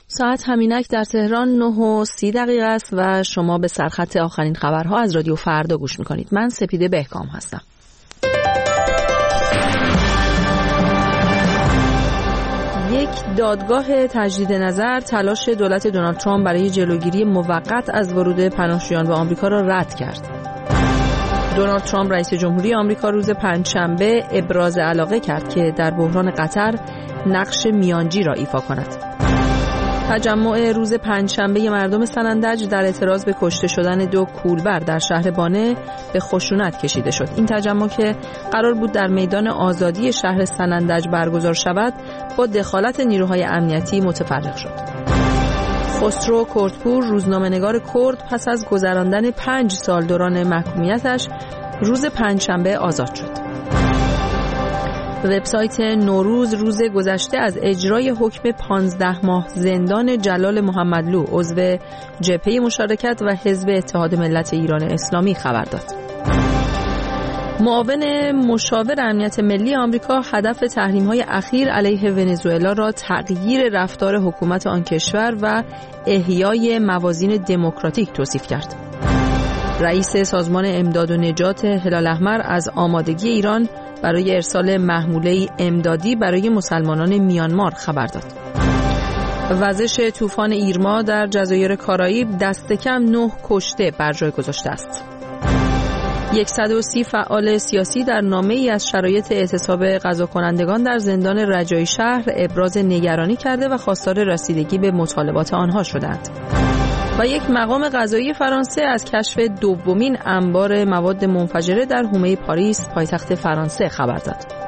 ساعت همینک در تهران 9:30 است و شما به سرخط آخرین خبرها از رادیو فردا گوش میکنید. من سپیده بهکام هستم. یک دادگاه تجدید نظر تلاش دولت دونالد ترامپ برای جلوگیری موقت از ورود پناهجویان به آمریکا را رد کرد. دونالد ترامپ رئیس جمهوری آمریکا روز پنجشنبه ابراز علاقه کرد که در بحران قطر نقش میانجی را ایفا کند. تجمع روز پنجشنبه مردم سنندج در اعتراض به کشته شدن 2 کولبر در شهر بانه به خشونت کشیده شد. این تجمع که قرار بود در میدان آزادی شهر سنندج برگزار شود، با دخالت نیروهای امنیتی متفرق شد. خسرو کردپور، روزنامه‌نگار کرد، پس از گذراندن 5 سال دوران محکومیتش روز پنجشنبه آزاد شد. وبسایت نوروز روز گذشته از اجرای حکم 15 ماه زندان جلال محمدلو، عضو جبهه مشارکت و حزب اتحاد ملت ایران اسلامی خبر داد. معاون مشاور امنیت ملی آمریکا هدف تحریم‌های اخیر علیه ونزوئلا را تغییر رفتار حکومت آن کشور و احیای موازین دموکراتیک توصیف کرد. رئیس سازمان امداد و نجات هلال احمر از آمادگی ایران برای ارسال محموله امدادی برای مسلمانان میانمار خبر داد. وزش طوفان ایرما در جزایر کارائیب دست کم 9 کشته بر جای گذاشته است. 130 فعال سیاسی در نامه‌ای از شرایط اعتصاب قضاکنندگان در زندان رجایی شهر ابراز نگرانی کرده و خواستار رسیدگی به مطالبات آنها شدند. و یک مقام قضایی فرانسه از کشف دومین انبار مواد منفجره در حومه پاریس، پایتخت فرانسه خبر داد.